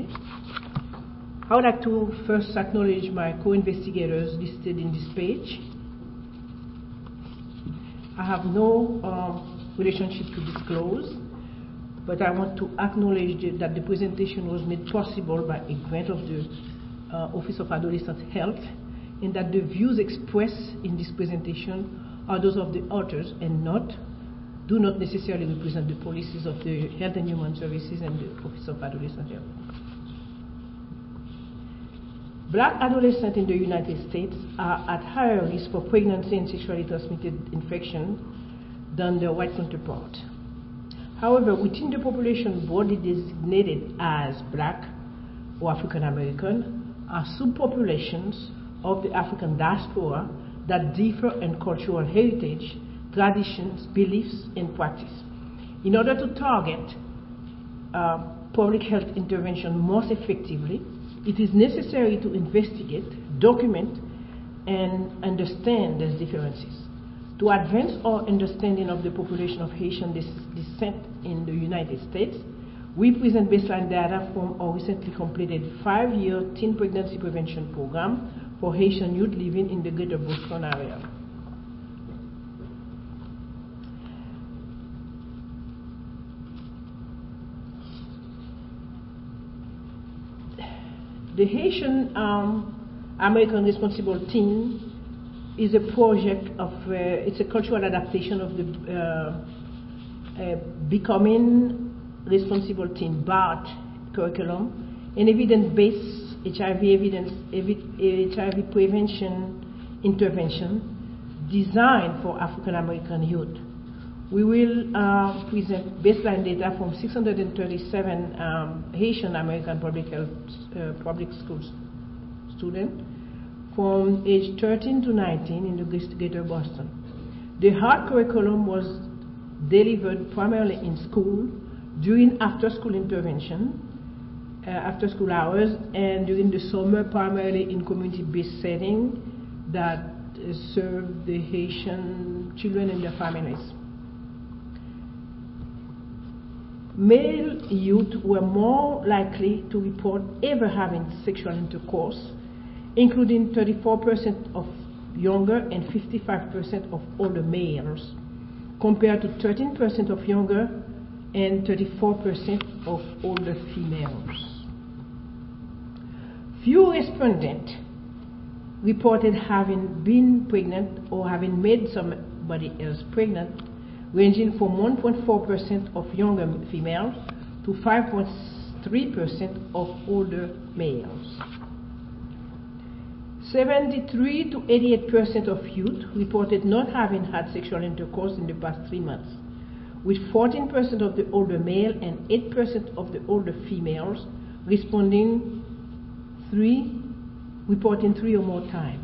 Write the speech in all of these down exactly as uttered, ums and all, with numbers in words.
today. I would like to first acknowledge my co-investigators listed in this page. I have no um, relationship to disclose, but I want to acknowledge that the presentation was made possible by a grant of the uh, Office of Adolescent Health, and that the views expressed in this presentation are those of the authors and not, do not necessarily represent the policies of the Health and Human Services and the Office of Adolescent Health. Black adolescents in the United States are at higher risk for pregnancy and sexually transmitted infection than their white counterparts. However, within the population broadly designated as Black or African American are subpopulations of the African diaspora that differ in cultural heritage, traditions, beliefs, and practice. In order to target uh, public health intervention most effectively, it is necessary to investigate, document, and understand these differences. To advance our understanding of the population of Haitian descent in the United States, we present baseline data from our recently completed five-year teen pregnancy prevention program for Haitian youth living in the Greater Boston area. The Haitian um, American Responsible Teen is a project of, uh, it's a cultural adaptation of the uh, uh, Becoming Responsible Teen, B A R T curriculum, an evidence-based H I V evidence, H I V prevention intervention designed for African American youth. We will uh, present baseline data from six hundred thirty-seven um, Haitian American public health uh, public schools students from age thirteen to nineteen in the Greater Boston. The B A R T curriculum was delivered primarily in school during after-school intervention, uh, after-school hours, and during the summer primarily in community-based setting that uh, serve the Haitian children and their families. Male youth were more likely to report ever having sexual intercourse, including thirty-four percent of younger and fifty-five percent of older males, compared to thirteen percent of younger and thirty-four percent of older females. Few respondents reported having been pregnant or having made somebody else pregnant, ranging from one point four percent of younger females to five point three percent of older males. seventy-three to eighty-eight percent of youth reported not having had sexual intercourse in the past three months, with fourteen percent of the older male and eight percent of the older females responding three, reporting three or more times.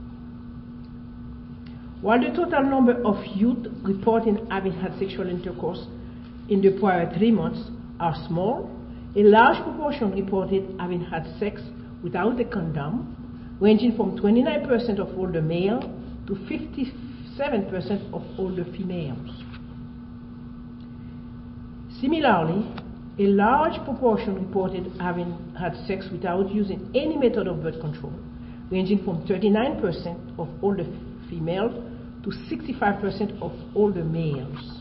While the total number of youth reporting having had sexual intercourse in the prior three months are small, a large proportion reported having had sex without a condom, ranging from twenty-nine percent of older male to fifty-seven percent of older females. Similarly, a large proportion reported having had sex without using any method of birth control, ranging from thirty-nine percent of older females to sixty-five percent of older males.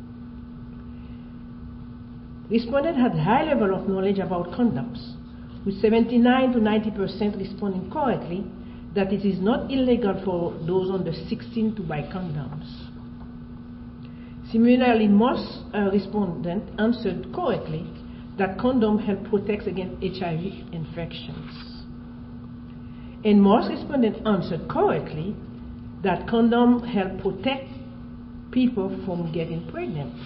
Respondents had high level of knowledge about condoms, with seventy-nine to ninety percent responding correctly that it is not illegal for those under sixteen to buy condoms. Similarly, most uh, respondents answered correctly that condoms help protect against H I V infections. And most respondents answered correctly that condoms help protect people from getting pregnant.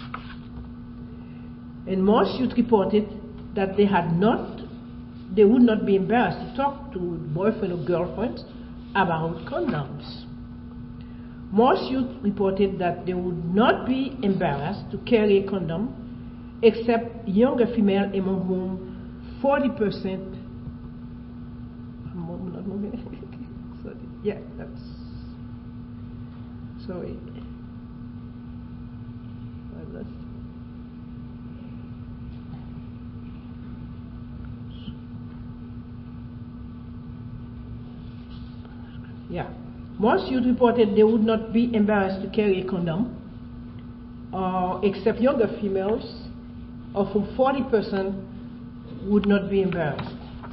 And most youth reported that they had not, they would not be embarrassed to talk to boyfriend or girlfriends about condoms. Most youth reported that they would not be embarrassed to carry a condom, except younger female, among whom forty percent. I'm not moving. Sorry. Yeah, that's. Sorry. I lost. Yeah. Most youth reported they would not be embarrassed to carry a condom, uh, except younger females, of whom forty percent would not be embarrassed.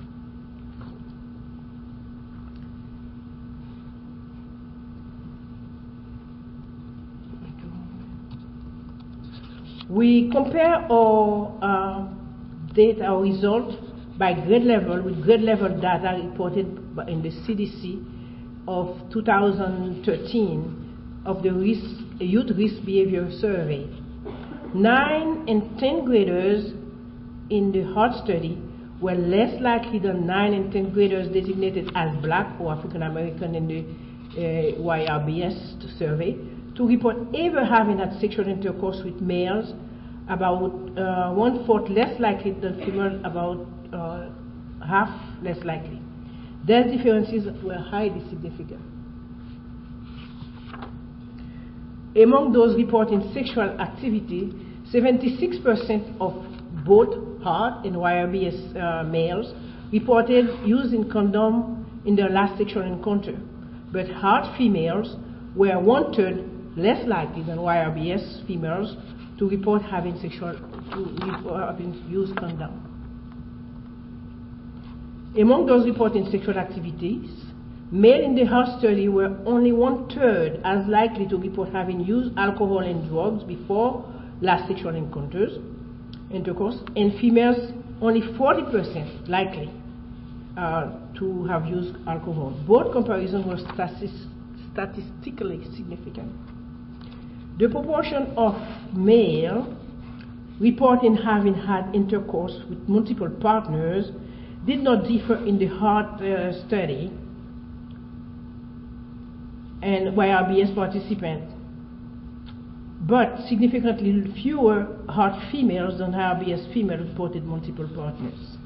We compare our uh, data, our result, by grade level with grade level data reported in the C D C of two thousand thirteen of the risk, Youth Risk Behavior Survey. Nine and ten graders in the HEART study were less likely than nine and ten graders designated as Black or African American in the uh, Y R B S survey to report ever having had sexual intercourse with males, about uh, one-fourth less likely than females, about uh, half less likely. These differences were highly significant. Among those reporting sexual activity, seventy-six percent of both HEART and Y R B S uh, males reported using condom in their last sexual encounter, but HEART females were one-third less likely than Y R B S females to report having sexual, to having used condom. Among those reporting sexual activities, male in the HEART study were only one-third as likely to report having used alcohol and drugs before last sexual encounters, intercourse, and females only forty percent likely uh, to have used alcohol. Both comparisons were statis- statistically significant. The proportion of male reporting having had intercourse with multiple partners did not differ in the HEART uh, study and Y R B S participants, but significantly fewer HEART females than Y R B S females reported multiple partners.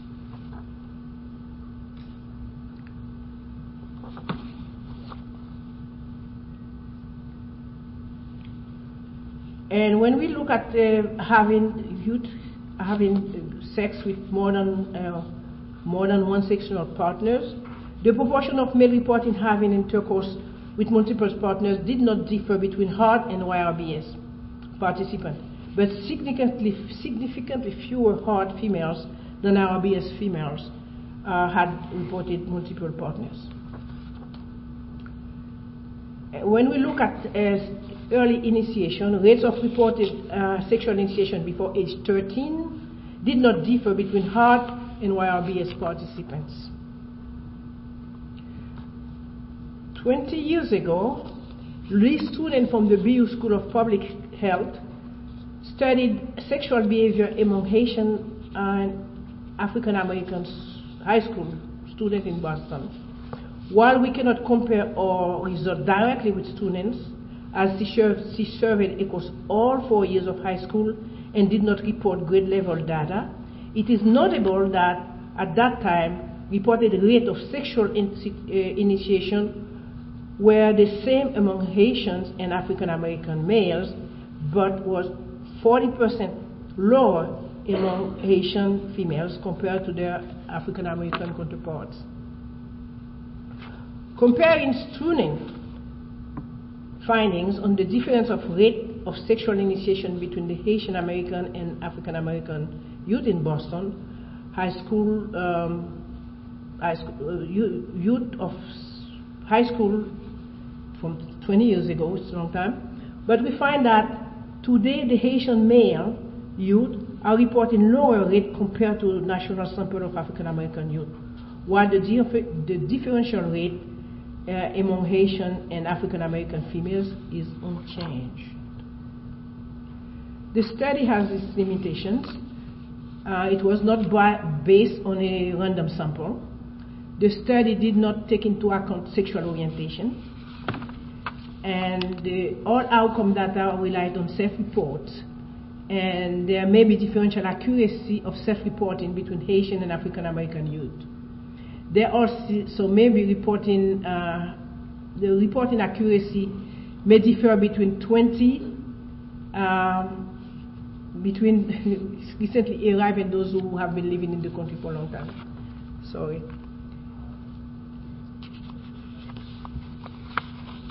And when we look at uh, having youth having sex with more than uh, more than one sexual partners, the proportion of male reporting having intercourse with multiple partners did not differ between HEART and Y R B S participants, but significantly significantly fewer HEART females than Y R B S females uh, had reported multiple partners. When we look at uh, early initiation, rates of reported uh, sexual initiation before age thirteen did not differ between HEART and Y R B S participants. twenty years ago, Lee students from the B U School of Public Health studied sexual behavior among Haitian and African American high school students in Boston. While we cannot compare our results directly with students, as she surveyed across all four years of high school and did not report grade level data, it is notable that at that time, reported rate of sexual in, uh, initiation were the same among Haitians and African American males, but was forty percent lower among Haitian females compared to their African American counterparts. Comparing student findings on the difference of rate of sexual initiation between the Haitian American and African American youth in Boston, high school, um, high school uh, youth of high school from twenty years ago, it's a long time, but we find that today the Haitian male youth are reporting lower rate compared to the national sample of African American youth, while the, dif- the differential rate Uh, among Haitian and African American females is unchanged. The study has its limitations. Uh, it was not by, based on a random sample. The study did not take into account sexual orientation, and the, all outcome data relied on self-reports, and there may be differential accuracy of self-reporting between Haitian and African American youth. There are so maybe reporting uh, the reporting accuracy may differ between twenty um, between recently arrived and those who have been living in the country for a long time. Sorry.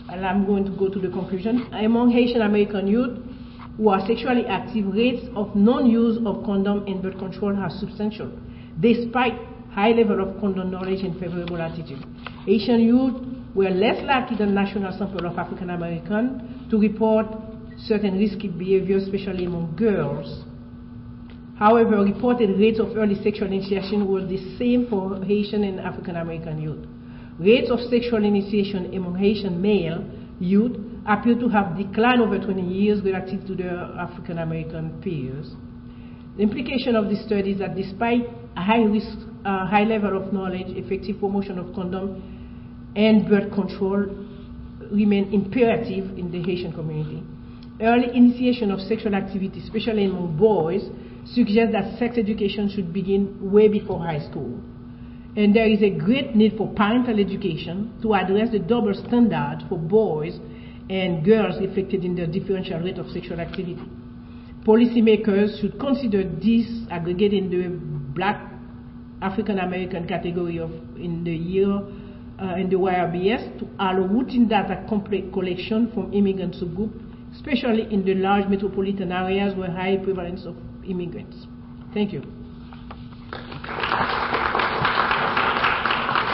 and I'm going to go to the conclusion. Among Haitian American youth who are sexually active, rates of non-use of condom and birth control are substantial, despite high level of condom knowledge and favorable attitude. Haitian youth were less likely than national sample of African American to report certain risky behaviors, especially among girls. However, reported rates of early sexual initiation were the same for Haitian and African American youth. Rates of sexual initiation among Haitian male youth appear to have declined over twenty years relative to their African American peers. The implication of this study is that despite a high risk, uh, high level of knowledge, effective promotion of condom and birth control remain imperative in the Haitian community. Early initiation of sexual activity, especially among boys, suggests that sex education should begin way before high school. And there is a great need for parental education to address the double standard for boys and girls affected in the differential rate of sexual activity. Policymakers should consider this aggregating the black African American category of in the year uh, in the Y R B S to allow routine data complete collection from immigrant subgroups, especially in the large metropolitan areas where high prevalence of immigrants. Thank you.